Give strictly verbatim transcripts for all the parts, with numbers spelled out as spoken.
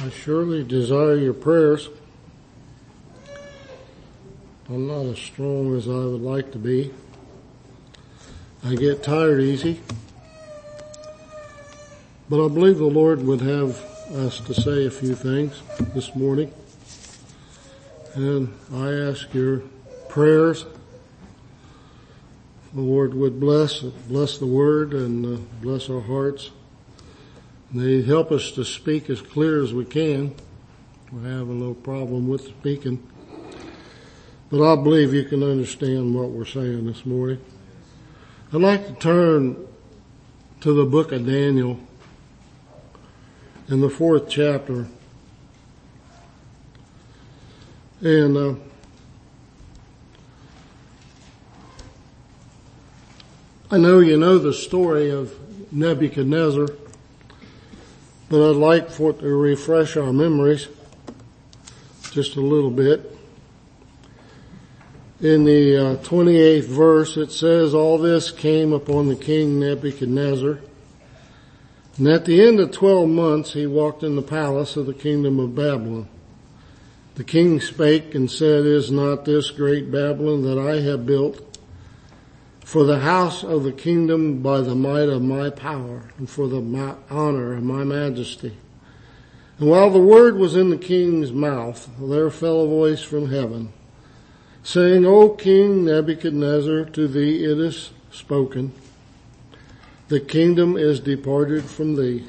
I surely desire your prayers. I'm not as strong as I would like to be. I get tired easy. But I believe the Lord would have us to say a few things this morning. And I ask your prayers. The Lord would bless, bless the word and uh, bless our hearts. They help us to speak as clear as we can. We have no problem with speaking. But I believe you can understand what we're saying this morning. I'd like to turn to the book of Daniel in the fourth chapter. And uh, I know you know the story of Nebuchadnezzar, but I'd like for it to refresh our memories just a little bit. In the uh, twenty-eighth verse, it says, "All this came upon the king Nebuchadnezzar. And at the end of twelve months, he walked in the palace of the kingdom of Babylon. The king spake and said, Is not this great Babylon that I have built for the house of the kingdom by the might of my power and for the my honor of my majesty? And while the word was in the king's mouth, there fell a voice from heaven, saying, O King Nebuchadnezzar, to thee it is spoken. The kingdom is departed from thee.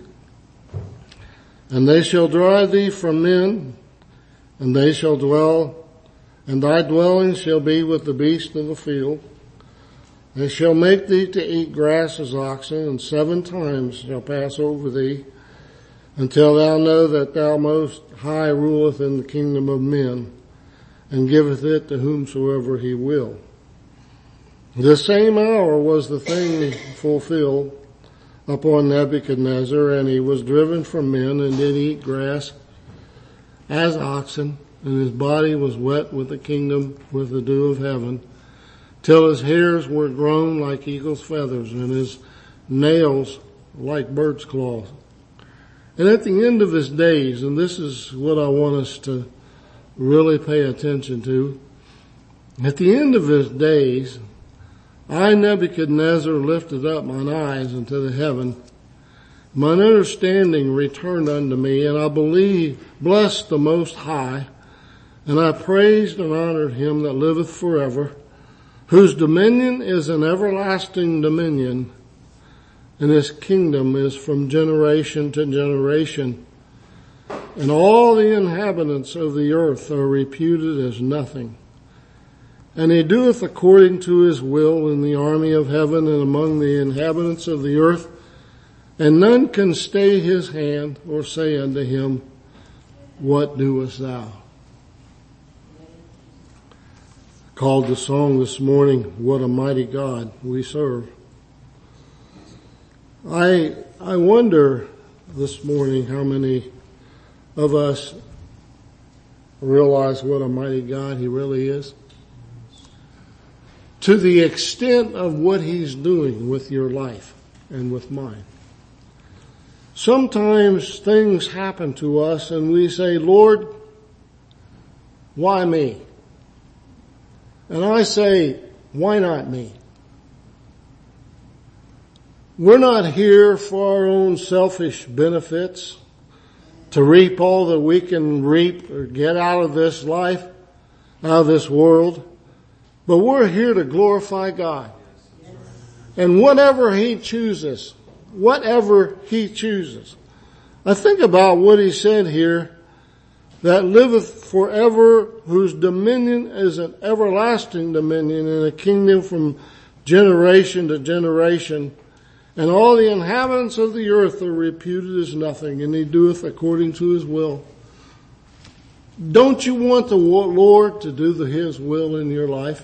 And they shall drive thee from men, and they shall dwell, and thy dwelling shall be with the beasts of the field. They shall make thee to eat grass as oxen, and seven times shall pass over thee, until thou know that thou most high ruleth in the kingdom of men, and giveth it to whomsoever he will. The same hour was the thing fulfilled upon Nebuchadnezzar, and he was driven from men and did eat grass as oxen, and his body was wet with the kingdom, with the dew of heaven, till his hairs were grown like eagle's feathers, and his nails like bird's claws. And at the end of his days, and this is what I want us to really pay attention to, at the end of his days, I, Nebuchadnezzar, lifted up mine eyes unto the heaven. Mine understanding returned unto me, and I believe, blessed the Most High, and I praised and honored him that liveth forever, whose dominion is an everlasting dominion, and his kingdom is from generation to generation. And all the inhabitants of the earth are reputed as nothing. And he doeth according to his will in the army of heaven and among the inhabitants of the earth, and none can stay his hand or say unto him, What doest thou? Called the song this morning, What a Mighty God We Serve. I, I wonder this morning how many of us realize what a mighty God he really is. To the extent of what he's doing with your life and with mine. Sometimes things happen to us and we say, Lord, why me? And I say, why not me? We're not here for our own selfish benefits, to reap all that we can reap or get out of this life, out of this world. But we're here to glorify God. And whatever he chooses, whatever he chooses. I think about what he said here, that liveth forever, whose dominion is an everlasting dominion, and a kingdom from generation to generation. And all the inhabitants of the earth are reputed as nothing, and he doeth according to his will. Don't you want the Lord to do the, his will in your life?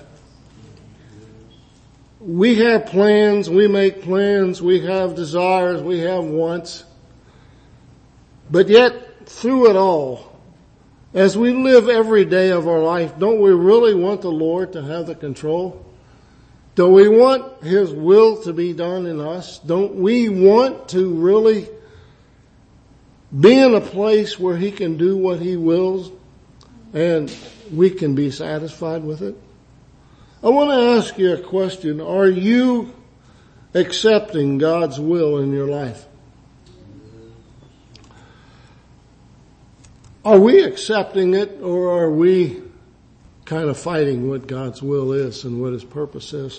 We have plans, we make plans, we have desires, we have wants. But yet, through it all, as we live every day of our life, don't we really want the Lord to have the control? Do we want his will to be done in us? Don't we want to really be in a place where he can do what he wills and we can be satisfied with it? I want to ask you a question. Are you accepting God's will in your life? Are we accepting it, or are we kind of fighting what God's will is and what his purpose is?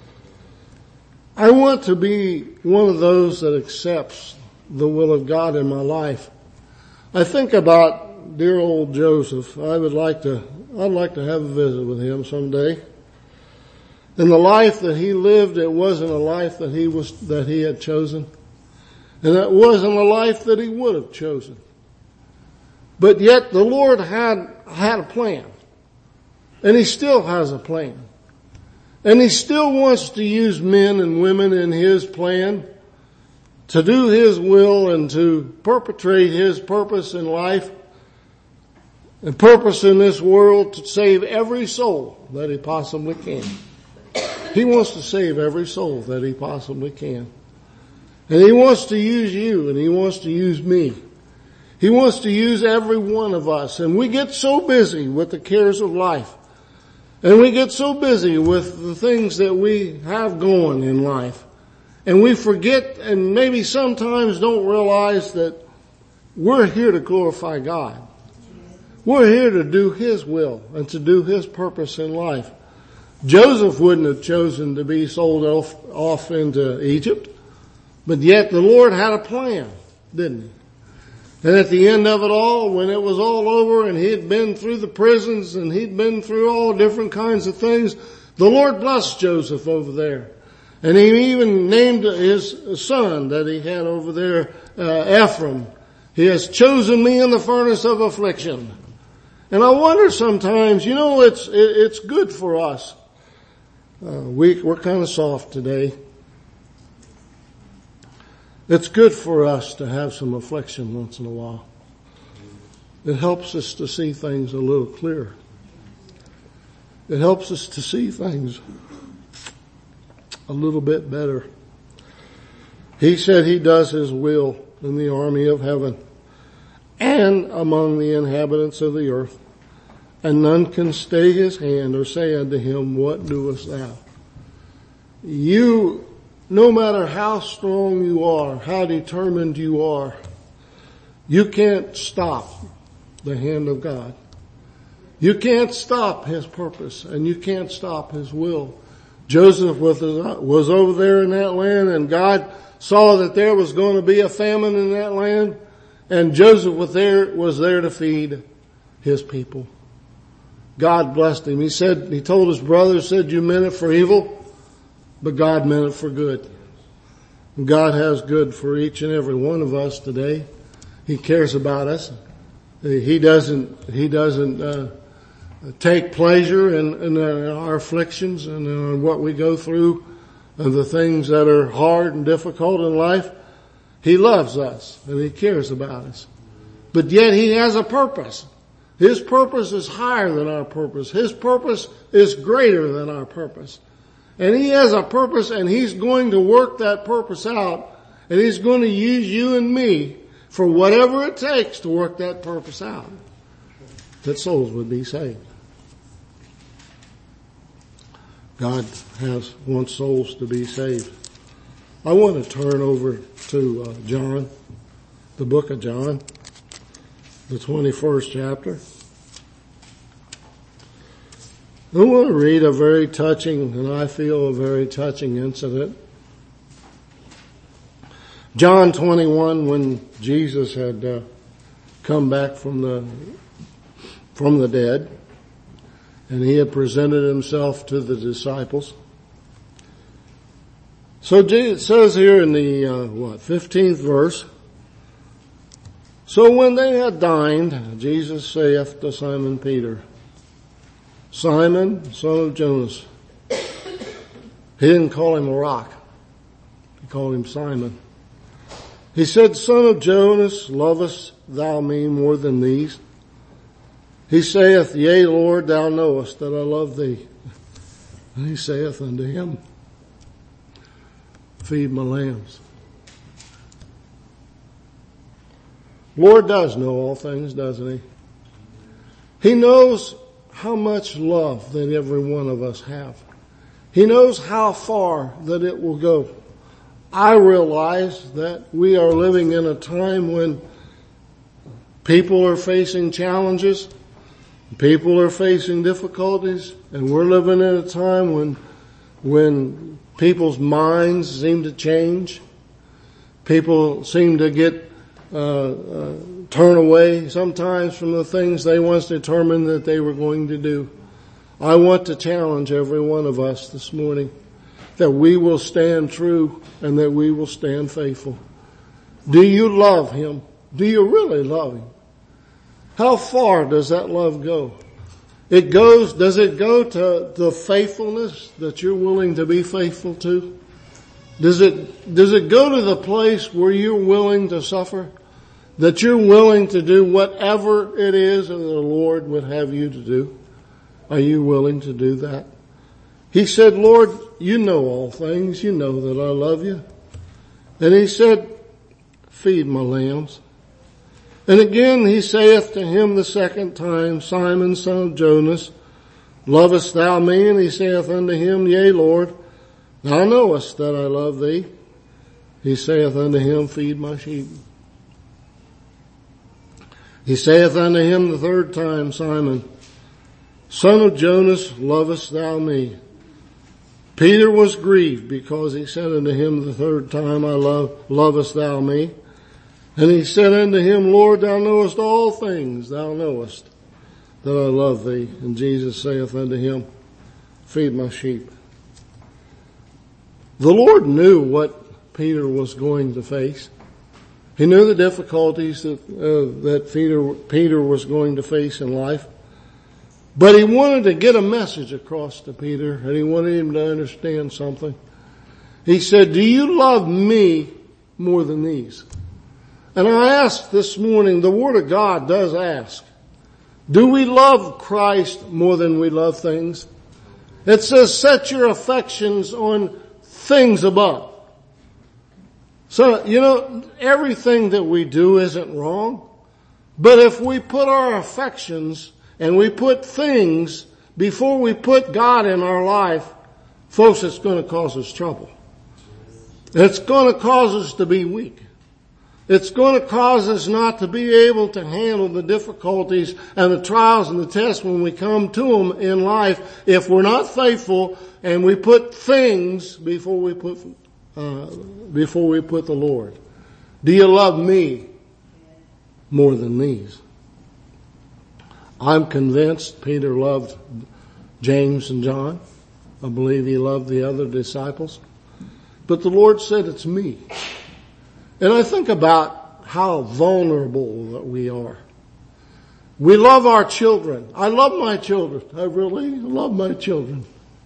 I want to be one of those that accepts the will of God in my life. I think about dear old Joseph. I would like to, I'd like to have a visit with him someday. And the life that he lived, it wasn't a life that he was, that he had chosen. And it wasn't a life that he would have chosen. But yet the Lord had, had a plan. And he still has a plan. And he still wants to use men and women in his plan to do his will and to perpetrate his purpose in life and purpose in this world to save every soul that he possibly can. He wants to save every soul that he possibly can. And he wants to use you, and he wants to use me. He wants to use every one of us. And we get so busy with the cares of life. And we get so busy with the things that we have going in life. And we forget and maybe sometimes don't realize that we're here to glorify God. We're here to do his will and to do his purpose in life. Joseph wouldn't have chosen to be sold off, off into Egypt. But yet the Lord had a plan, didn't he? And at the end of it all, when it was all over and he'd been through the prisons and he'd been through all different kinds of things, the Lord blessed Joseph over there. And he even named his son that he had over there, uh, Ephraim. He has chosen me in the furnace of affliction. And I wonder sometimes, you know, it's, it, it's good for us. Uh, we, we're kind of soft today. It's good for us to have some affliction once in a while. It helps us to see things a little clearer. It helps us to see things a little bit better. He said he does his will in the army of heaven and among the inhabitants of the earth, and none can stay his hand or say unto him, what doest thou? You No matter how strong you are, how determined you are, you can't stop the hand of God. You can't stop his purpose, and you can't stop his will. Joseph was over there in that land, and God saw that there was going to be a famine in that land, and Joseph was there, was there to feed his people. God blessed him. He said, he told his brothers, said, you meant it for evil, but God meant it for good. God has good for each and every one of us today. He cares about us. He doesn't, he doesn't, uh, take pleasure in, in our afflictions and in what we go through and the things that are hard and difficult in life. He loves us and he cares about us. But yet he has a purpose. His purpose is higher than our purpose. His purpose is greater than our purpose. And he has a purpose, and he's going to work that purpose out, and he's going to use you and me for whatever it takes to work that purpose out, that souls would be saved. God has wants souls to be saved. I want to turn over to uh, John, the book of John, the twenty-first chapter. I want to read a very touching, and I feel a very touching incident. John twenty-one, when Jesus had uh, come back from the from the dead, and he had presented himself to the disciples. So it says here in the uh, what fifteenth verse. So when they had dined, Jesus saith to Simon Peter, Simon, son of Jonas. He didn't call him a rock. He called him Simon. He said, Son of Jonas, lovest thou me more than these? He saith, Yea, Lord, thou knowest that I love thee. And he saith unto him, Feed my lambs. Lord does know all things, doesn't He? He knows how much love that every one of us have. He knows how far that it will go. I realize that we are living in a time when people are facing challenges, people are facing difficulties, and we're living in a time when, when people's minds seem to change. People seem to get, uh, uh, turn away sometimes from the things they once determined that they were going to do. I want to challenge every one of us this morning that we will stand true and that we will stand faithful. Do you love Him? Do you really love Him? How far does that love go? It goes, does it go to the faithfulness that you're willing to be faithful to? Does it, does it go to the place where you're willing to suffer? That you're willing to do whatever it is that the Lord would have you to do? Are you willing to do that? He said, Lord, you know all things. You know that I love you. And He said, feed my lambs. And again He saith to him the second time, Simon, son of Jonas, lovest thou me? And He saith unto him, Yea, Lord, thou knowest that I love thee. He saith unto him, feed my sheep. He saith unto him the third time, Simon, son of Jonas, lovest thou me? Peter was grieved because he said unto him the third time, I love, lovest thou me? And he said unto him, Lord, thou knowest all things. Thou knowest that I love thee. And Jesus saith unto him, feed my sheep. The Lord knew what Peter was going to face. He knew the difficulties that, uh, that Peter, Peter was going to face in life. But He wanted to get a message across to Peter, and He wanted him to understand something. He said, do you love me more than these? And I asked this morning, the Word of God does ask, do we love Christ more than we love things? It says, set your affections on things above. So, you know, everything that we do isn't wrong. But if we put our affections and we put things before we put God in our life, folks, it's going to cause us trouble. It's going to cause us to be weak. It's going to cause us not to be able to handle the difficulties and the trials and the tests when we come to them in life if we're not faithful and we put things before we put, uh, before we put the Lord. Do you love me more than these? I'm convinced Peter loved James and John. I believe he loved the other disciples. But the Lord said, it's me. And I think about how vulnerable that we are. We love our children. I love my children. I really love my children.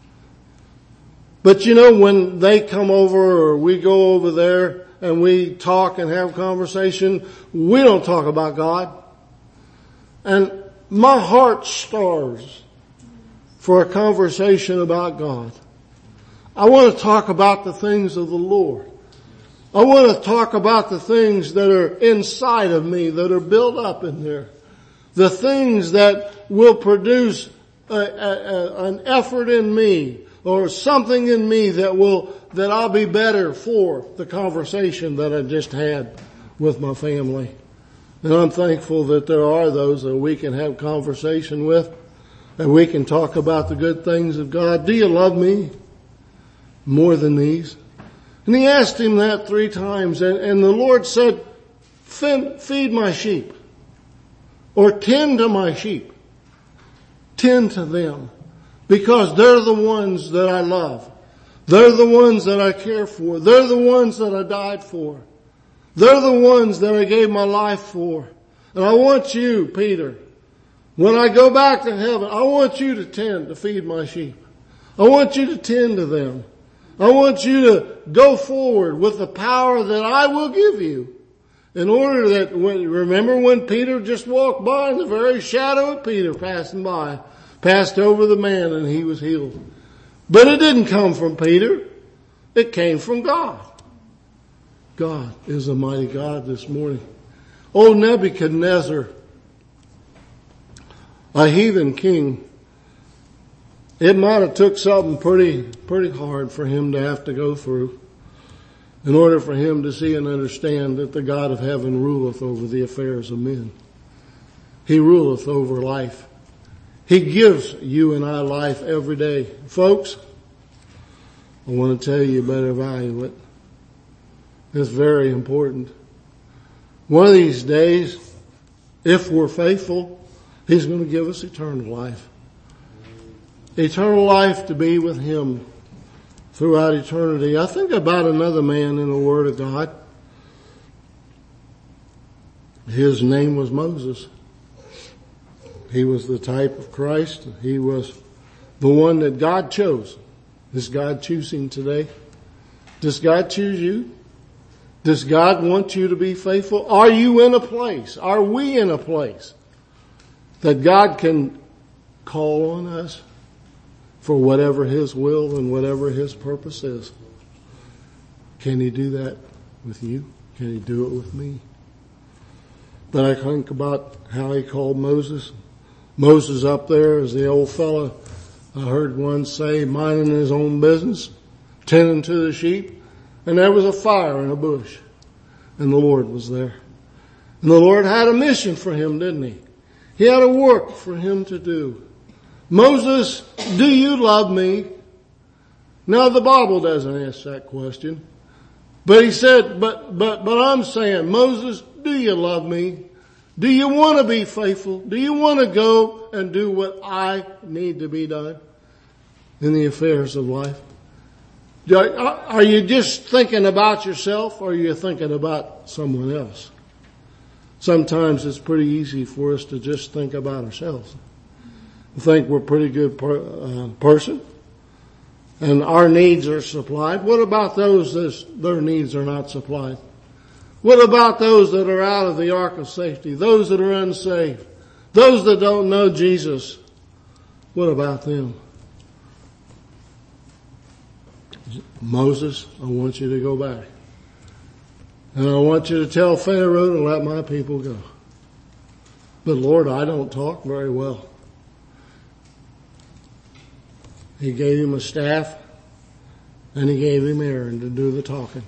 But you know, when they come over or we go over there and we talk and have conversation, we don't talk about God. And my heart starves for a conversation about God. I want to talk about the things of the Lord. I want to talk about the things that are inside of me, that are built up in there. The things that will produce a, a, a, an effort in me or something in me that will, that I'll be better for the conversation that I just had with my family. And I'm thankful that there are those that we can have conversation with and we can talk about the good things of God. Do you love me more than these? And he asked him that three times, and, and the Lord said, feed my sheep, or tend to my sheep. Tend to them, because they're the ones that I love. They're the ones that I care for. They're the ones that I died for. They're the ones that I gave my life for. And I want you, Peter, when I go back to heaven, I want you to tend to feed my sheep. I want you to tend to them. I want you to go forward with the power that I will give you in order that, when, remember when Peter just walked by and the very shadow of Peter passing by, passed over the man and he was healed. But it didn't come from Peter. It came from God. God is a mighty God this morning. Old Nebuchadnezzar, a heathen king, it might have took something pretty, pretty hard for him to have to go through in order for him to see and understand that the God of heaven ruleth over the affairs of men. He ruleth over life. He gives you and I life every day. Folks, I want to tell you, you better value it. It's very important. One of these days, if we're faithful, He's going to give us eternal life. Eternal life to be with Him throughout eternity. I think about another man in the Word of God. His name was Moses. He was the type of Christ. He was the one that God chose. Is God choosing today? Does God choose you? Does God want you to be faithful? Are you in a place? Are we in a place that God can call on us for whatever His will and whatever His purpose is? Can He do that with you? Can He do it with me? But I think about how He called Moses. Moses up there as the old fella, I heard one say, minding his own business, tending to the sheep, and there was a fire in a bush, and the Lord was there. And the Lord had a mission for him, didn't He? He had a work for him to do. Moses, do you love me? Now the Bible doesn't ask that question. But he said, but, but, but I'm saying, Moses, do you love me? Do you want to be faithful? Do you want to go and do what I need to be done in the affairs of life? Are you just thinking about yourself, or are you thinking about someone else? Sometimes it's pretty easy for us to just think about ourselves. We think we're a pretty good per, uh, person, and our needs are supplied. What about those that their needs are not supplied? What about those that are out of the ark of safety? Those that are unsaved? Those that don't know Jesus? What about them? Moses, I want you to go back. And I want you to tell Pharaoh to let my people go. But Lord, I don't talk very well. He gave him a staff, and He gave him Aaron to do the talking.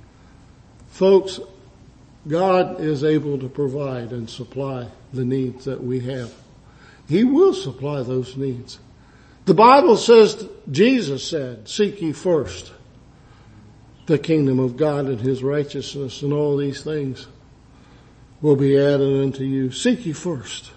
Folks, God is able to provide and supply the needs that we have. He will supply those needs. The Bible says, Jesus said, seek ye first the kingdom of God and His righteousness, and all these things will be added unto you. Seek ye first.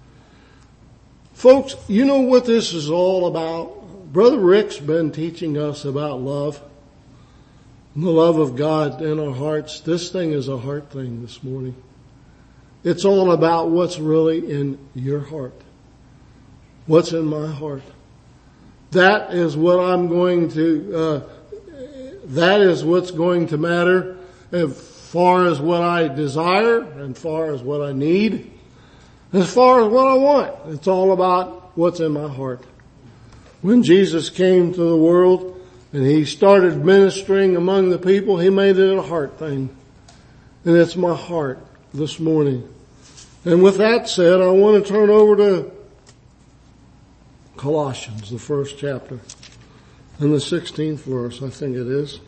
Folks, you know what this is all about? Brother Rick's been teaching us about love. And the love of God in our hearts. This thing is a heart thing this morning. It's all about what's really in your heart. What's in my heart. That is what I'm going to, uh, that is what's going to matter as far as what I desire and as far as what I need. As far as what I want. It's all about what's in my heart. When Jesus came to the world, and He started ministering among the people, He made it a heart thing. And it's my heart this morning. And with that said, I want to turn over to Colossians, the first chapter, and the sixteenth verse, I think it is.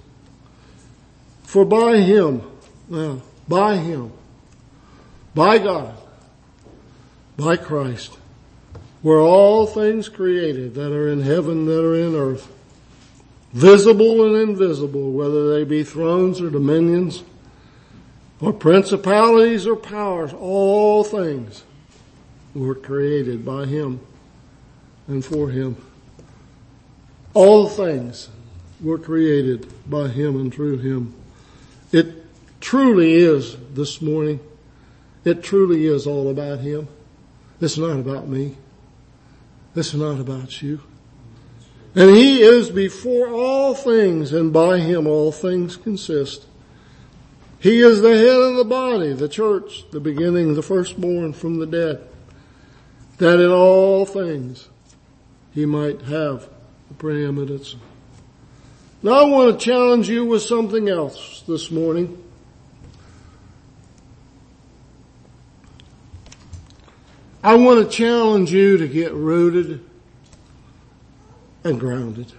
For by Him, now, by Him, by God, by Christ, were all things created that are in heaven, that are in earth, visible and invisible, whether they be thrones or dominions or principalities or powers, all things were created by Him and for Him. All things were created by Him and through Him. It truly is this morning. It truly is all about Him. It's not about me. It's not about you. And He is before all things, and by Him all things consist. He is the head of the body, the church, the beginning, the firstborn from the dead, that in all things He might have the preeminence. Now I want to challenge you with something else this morning. I want to challenge you to get rooted and grounded.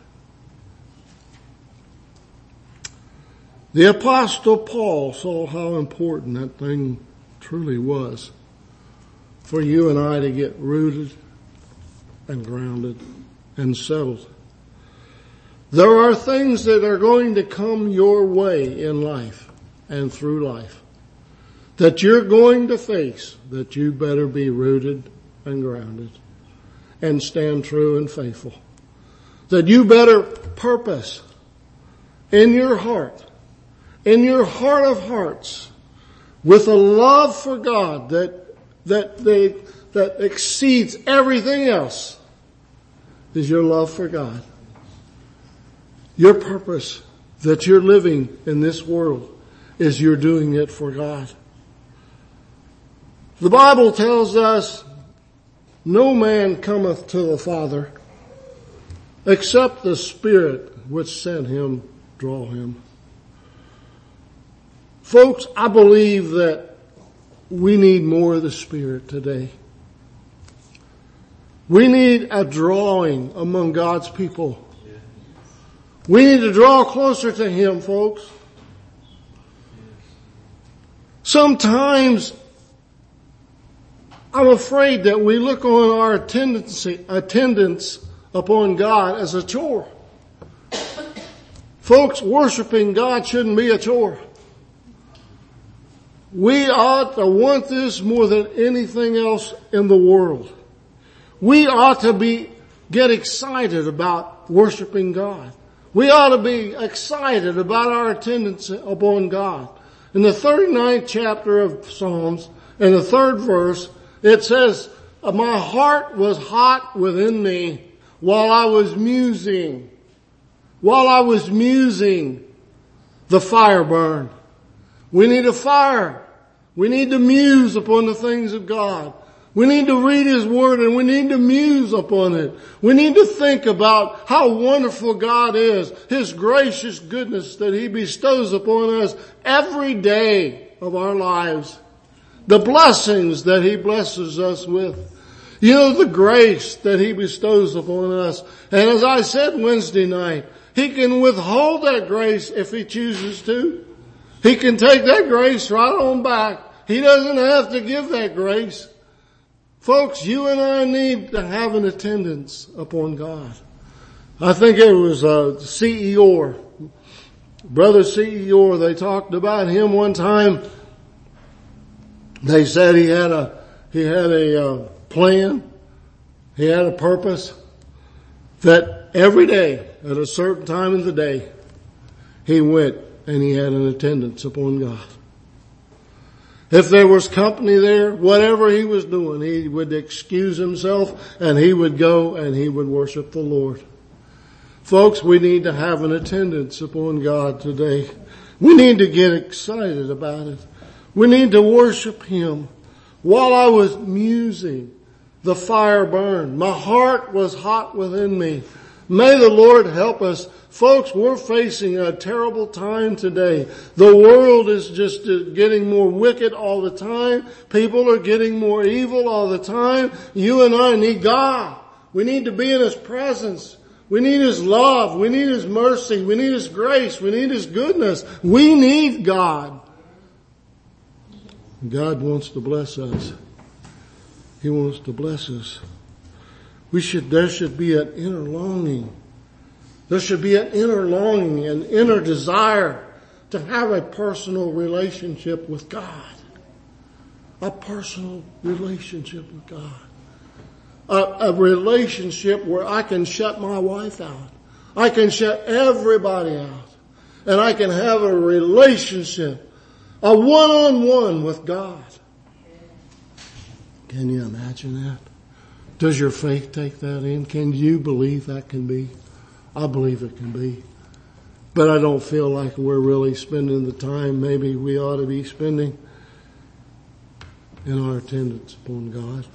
The Apostle Paul saw how important that thing truly was for you and I to get rooted and grounded and settled. There are things that are going to come your way in life and through life that you're going to face, that you better be rooted and grounded and stand true and faithful. That you better purpose in your heart, in your heart of hearts, with a love for God that, that they, that exceeds everything else, is your love for God. Your purpose that you're living in this world is you're doing it for God. The Bible tells us, no man cometh to the Father except the Spirit which sent him draw him. Folks, I believe that we need more of the Spirit today. We need a drawing among God's people. We need to draw closer to Him, folks. Sometimes I'm afraid that we look on our attendance, attendance upon God as a chore. Folks, worshiping God shouldn't be a chore. We ought to want this more than anything else in the world. We ought to be, get excited about worshiping God. We ought to be excited about our attendance upon God. In the thirty-ninth chapter of Psalms, in the third verse, it says, my heart was hot within me while I was musing. While I was musing, the fire burned. We need a fire. We need to muse upon the things of God. We need to read His Word and we need to muse upon it. We need to think about how wonderful God is, His gracious goodness that He bestows upon us every day of our lives. The blessings that He blesses us with. You know, the grace that He bestows upon us. And as I said Wednesday night, He can withhold that grace if He chooses to. He can take that grace right on back. He doesn't have to give that grace. Folks, you and I need to have an attendance upon God. I think it was uh, C E Orr, Brother C E Orr, they talked about him one time. They said he had a, he had a uh, plan, he had a purpose, that every day, at a certain time of the day, he went and he had an attendance upon God. If there was company there, whatever he was doing, he would excuse himself and he would go and he would worship the Lord. Folks, we need to have an attendance upon God today. We need to get excited about it. We need to worship Him. While I was musing, the fire burned. My heart was hot within me. May the Lord help us. Folks, we're facing a terrible time today. The world is just getting more wicked all the time. People are getting more evil all the time. You and I need God. We need to be in His presence. We need His love. We need His mercy. We need His grace. We need His goodness. We need God. God wants to bless us. He wants to bless us. We should, there should be an inner longing. There should be an inner longing, an inner desire to have a personal relationship with God. A personal relationship with God. A, a relationship where I can shut my wife out. I can shut everybody out. And I can have a relationship, a one-on-one with God. Can you imagine that? Does your faith take that in? Can you believe that can be? I believe it can be. But I don't feel like we're really spending the time maybe we ought to be spending in our attendance upon God.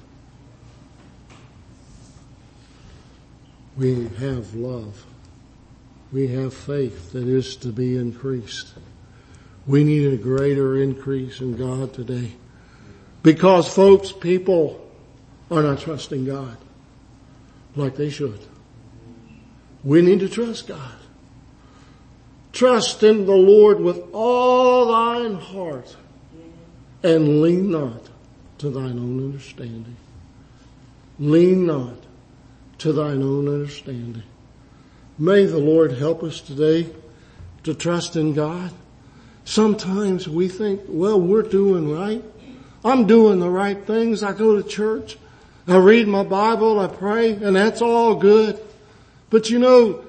We have love. We have faith that is to be increased. We need a greater increase in God today. Because folks, people are not trusting God like they should. We need to trust God. Trust in the Lord with all thine heart and lean not to thine own understanding. Lean not to thine own understanding. May the Lord help us today to trust in God. Sometimes we think, well, we're doing right. I'm doing the right things. I go to church. I read my Bible. I pray, and that's all good. But you know,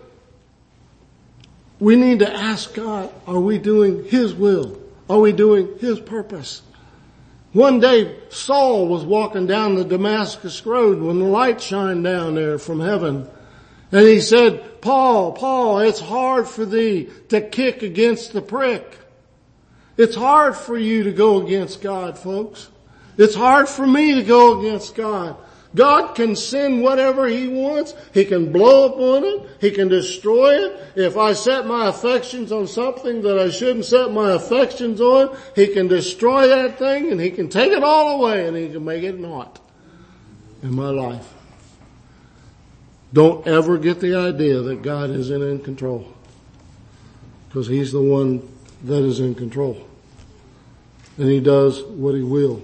we need to ask God, are we doing His will? Are we doing His purpose? One day, Saul was walking down the Damascus road when the light shined down there from heaven. And he said, Paul, Paul, it's hard for thee to kick against the prick. It's hard for you to go against God, folks. It's hard for me to go against God. God can send whatever He wants. He can blow up on it. He can destroy it. If I set my affections on something that I shouldn't set my affections on, He can destroy that thing and He can take it all away and He can make it not in my life. Don't ever get the idea that God isn't in control, because He's the one that is in control. And He does what He will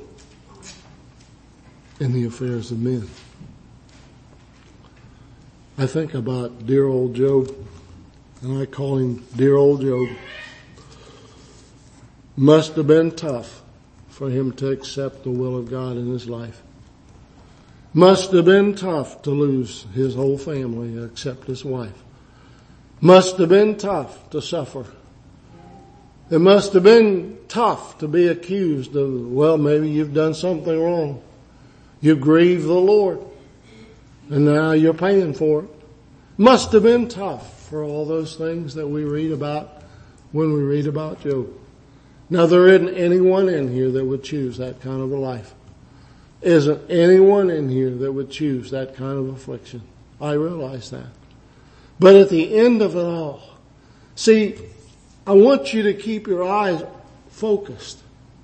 in the affairs of men. I think about dear old Job, and I call him dear old Job. Must have been tough for him to accept the will of God in his life. Must have been tough to lose his whole family except his wife. Must have been tough to suffer. It must have been tough to be accused of, well, maybe you've done something wrong. You grieved the Lord, and now you're paying for it. Must have been tough for all those things that we read about when we read about Job. Now, there isn't anyone in here that would choose that kind of a life. Isn't anyone in here that would choose that kind of affliction. I realize that. But at the end of it all, see, I want you to keep your eyes focused.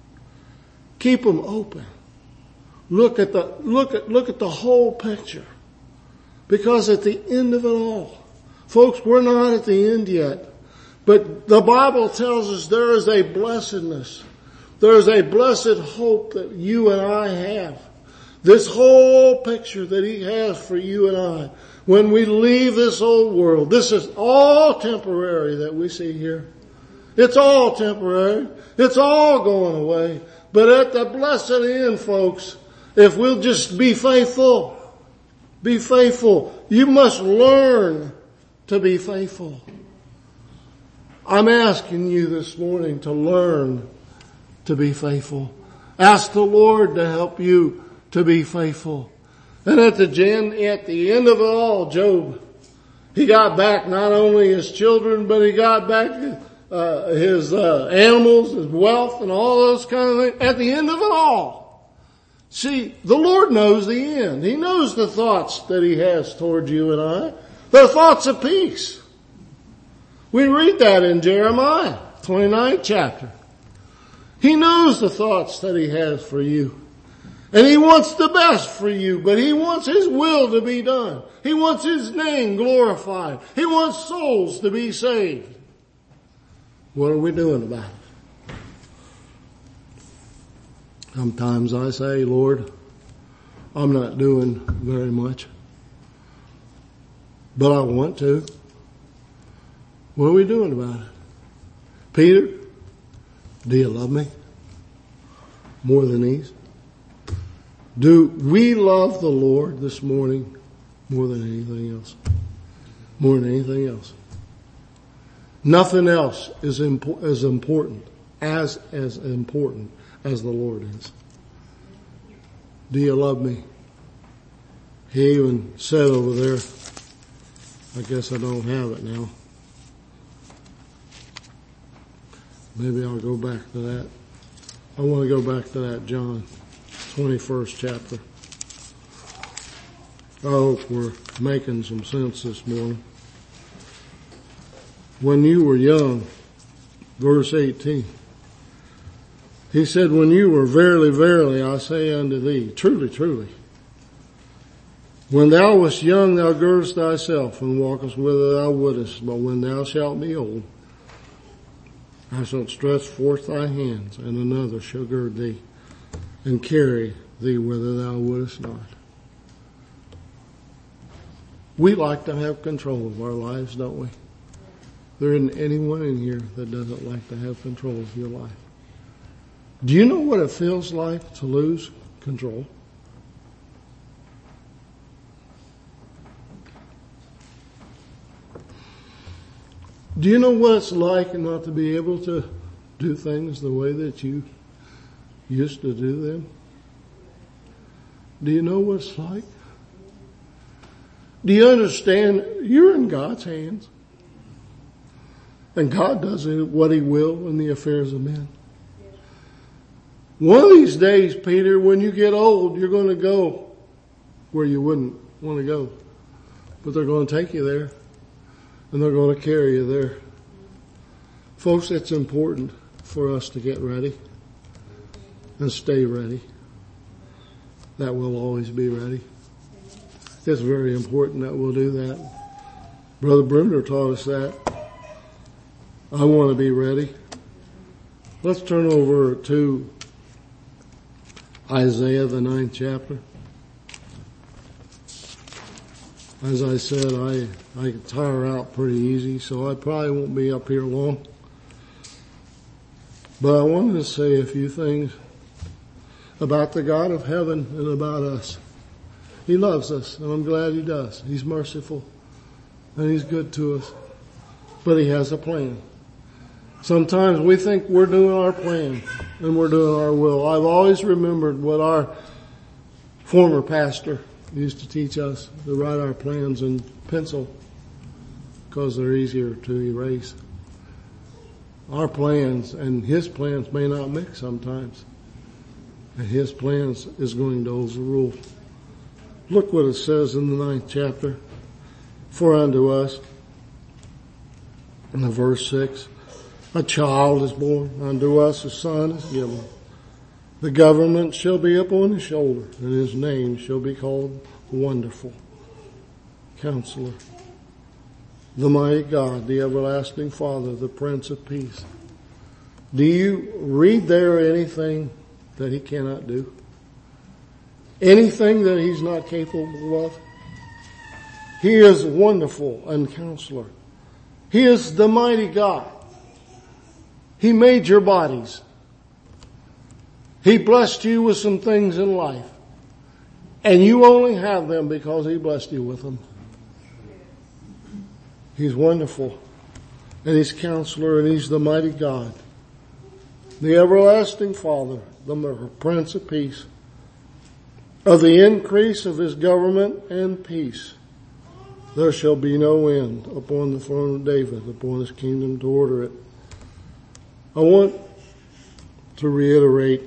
Keep them open. Look at the, look at, look at the whole picture. Because at the end of it all, folks, we're not at the end yet. But the Bible tells us there is a blessedness. There is a blessed hope that you and I have. This whole picture that He has for you and I. When we leave this old world, this is all temporary that we see here. It's all temporary. It's all going away. But at the blessed end, folks, if we'll just be faithful, be faithful. You must learn to be faithful. I'm asking you this morning to learn to be faithful. Ask the Lord to help you to be faithful. And at the end, at the end of it all, Job, he got back not only his children, but he got back uh, his uh, animals, his wealth, and all those kind of things. At the end of it all. See, the Lord knows the end. He knows the thoughts that He has toward you and I. They're thoughts of peace. We read that in Jeremiah, twenty-ninth chapter. He knows the thoughts that He has for you. And He wants the best for you, but He wants His will to be done. He wants His name glorified. He wants souls to be saved. What are we doing about it? Sometimes I say, Lord, I'm not doing very much, but I want to. What are we doing about it? Peter, do you love me more than these? Do we love the Lord this morning more than anything else? More than anything else. Nothing else is impo- as important, as, as important as the Lord is. Do you love me? He even said over there, I guess I don't have it now. Maybe I'll go back to that. I want to go back to that John twenty-first chapter. I hope we're making some sense this morning. When you were young, verse eighteen, He said, when you were verily, verily, I say unto thee, truly, truly, When thou wast young, thou girdest thyself, and walkest whither thou wouldest. But when thou shalt be old, thou shalt stretch forth thy hands, and another shall gird thee, and carry thee whither thou wouldest not. We like to have control of our lives, don't we? There isn't anyone in here that doesn't like to have control of your life. Do you know what it feels like to lose control? Do you know what it's like not to be able to do things the way that you used to do them? Do you know what it's like? Do you understand you're in God's hands? And God does what He will in the affairs of men. One of these days, Peter, when you get old, you're going to go where you wouldn't want to go. But they're going to take you there. And they're going to carry you there. Folks, it's important for us to get ready and stay ready. That we'll always be ready. It's very important that we'll do that. Brother Brender taught us that. I want to be ready. Let's turn over to Isaiah, the ninth chapter. As I said, I, I tire out pretty easy, so I probably won't be up here long. But I wanted to say a few things about the God of heaven and about us. He loves us, and I'm glad He does. He's merciful, and He's good to us. But He has a plan. Sometimes we think we're doing our plan, and we're doing our will. I've always remembered what our former pastor used to teach us, to write our plans in pencil because they're easier to erase. Our plans and His plans may not mix sometimes. And His plans is going to overrule. Look what it says in the ninth chapter. For unto us, in the verse six, a child is born, unto us a son is given. The government shall be upon His shoulder, and His name shall be called Wonderful Counselor, the Mighty God, the Everlasting Father, the Prince of Peace. Do you read there anything that He cannot do? Anything that He's not capable of? He is wonderful and counselor. He is the mighty God. He made your bodies. He blessed you with some things in life. And you only have them because He blessed you with them. He's wonderful. And He's counselor, and He's the mighty God. The everlasting Father, the Prince of Peace. Of the increase of His government and peace, there shall be no end upon the throne of David, upon His kingdom to order it. I want to reiterate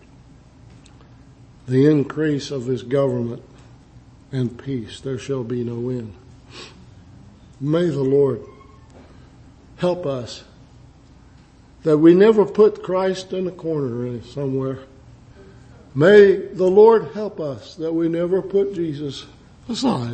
the increase of His government and peace. There shall be no end. May the Lord help us that we never put Christ in a corner somewhere. May the Lord help us that we never put Jesus aside.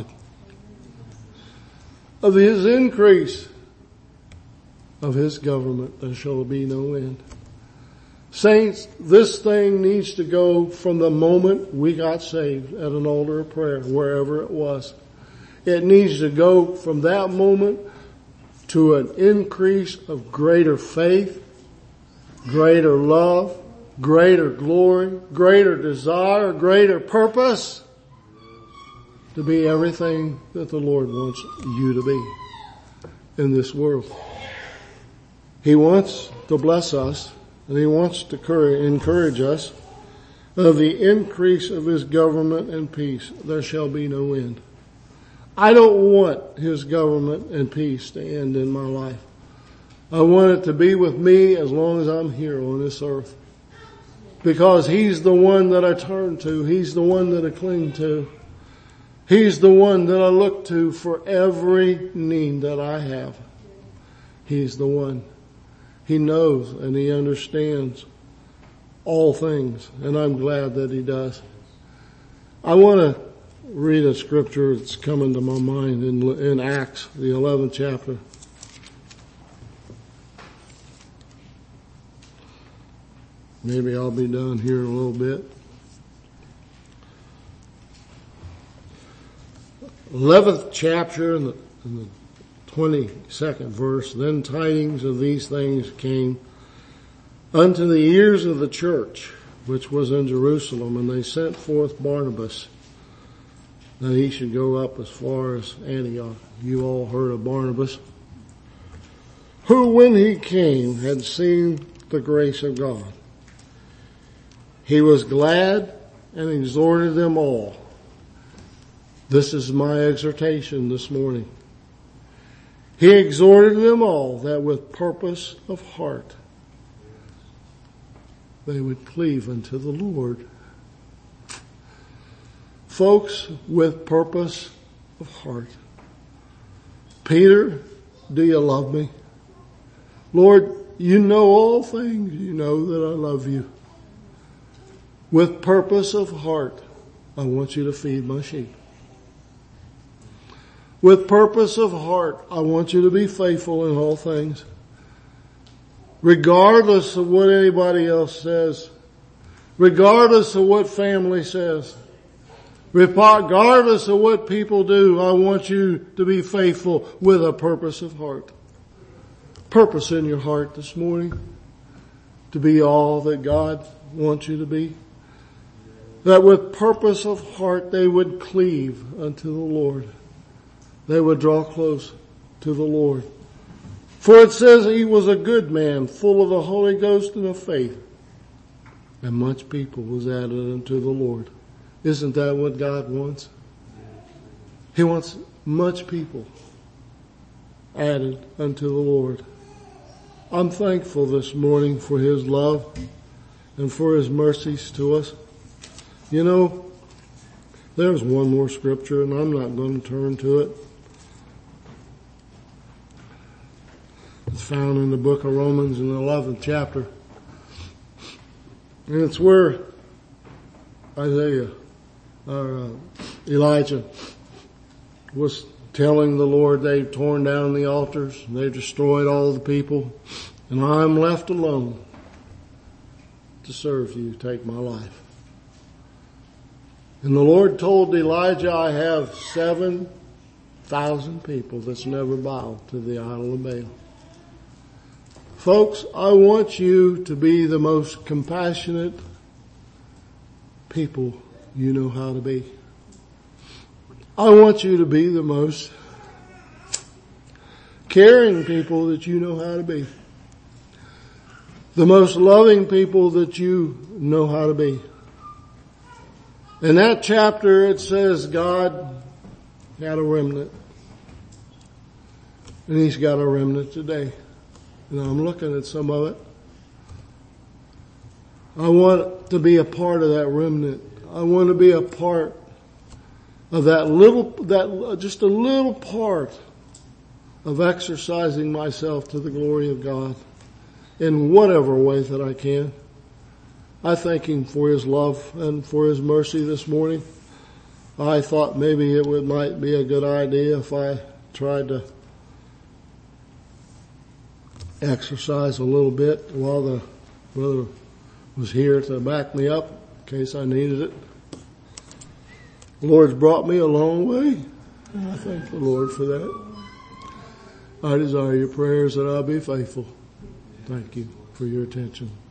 Of His increase of His government, there shall be no end. Saints, this thing needs to go from the moment we got saved at an altar of prayer, wherever it was. It needs to go from that moment to an increase of greater faith, greater love, greater glory, greater desire, greater purpose to be everything that the Lord wants you to be in this world. He wants to bless us, and He wants to encourage us. Of the increase of His government and peace, there shall be no end. I don't want His government and peace to end in my life. I want it to be with me as long as I'm here on this earth. Because He's the one that I turn to. He's the one that I cling to. He's the one that I look to for every need that I have. He's the one. He knows and He understands all things, and I'm glad that He does. I want to read a scripture that's coming to my mind in, in Acts, the eleventh chapter. Maybe I'll be done here in a little bit. eleventh chapter in the, in the twenty-second verse. Then tidings of these things came unto the ears of the church, which was in Jerusalem, and they sent forth Barnabas, that he should go up as far as Antioch. You all heard of Barnabas, who when he came had seen the grace of God. He was glad and exhorted them all. This is my exhortation this morning. He exhorted them all that with purpose of heart they would cleave unto the Lord. Folks, with purpose of heart. Peter, do you love me? Lord, you know all things. You know that I love you. With purpose of heart, I want you to feed my sheep. With purpose of heart, I want you to be faithful in all things. Regardless of what anybody else says. Regardless of what family says. Regardless of what people do, I want you to be faithful with a purpose of heart. Purpose in your heart this morning. To be all that God wants you to be. That with purpose of heart they would cleave unto the Lord. They would draw close to the Lord. For it says he was a good man, full of the Holy Ghost and of faith. And much people was added unto the Lord. Isn't that what God wants? He wants much people added unto the Lord. I'm thankful this morning for his love and for his mercies to us. You know, there's one more scripture and I'm not going to turn to it. It's found in the book of Romans in the eleventh chapter. And it's where Isaiah, or uh, Elijah, was telling the Lord they've torn down the altars, they've destroyed all the people, and I'm left alone to serve you, take my life. And the Lord told Elijah, I have seven thousand people that's never bowed to the idol of Baal. Folks, I want you to be the most compassionate people you know how to be. I want you to be the most caring people that you know how to be. The most loving people that you know how to be. In that chapter it says God had a remnant. And he's got a remnant today. And I'm looking at some of it. I want to be a part of that remnant. I want to be a part of that little, that just a little part of exercising myself to the glory of God in whatever way that I can. I thank him for his love and for his mercy this morning. I thought maybe it would, might be a good idea if I tried to exercise a little bit while the brother was here to back me up in case I needed it. The Lord's brought me a long way, and I thank the Lord for that. I desire your prayers that I'll be faithful. Thank you for your attention.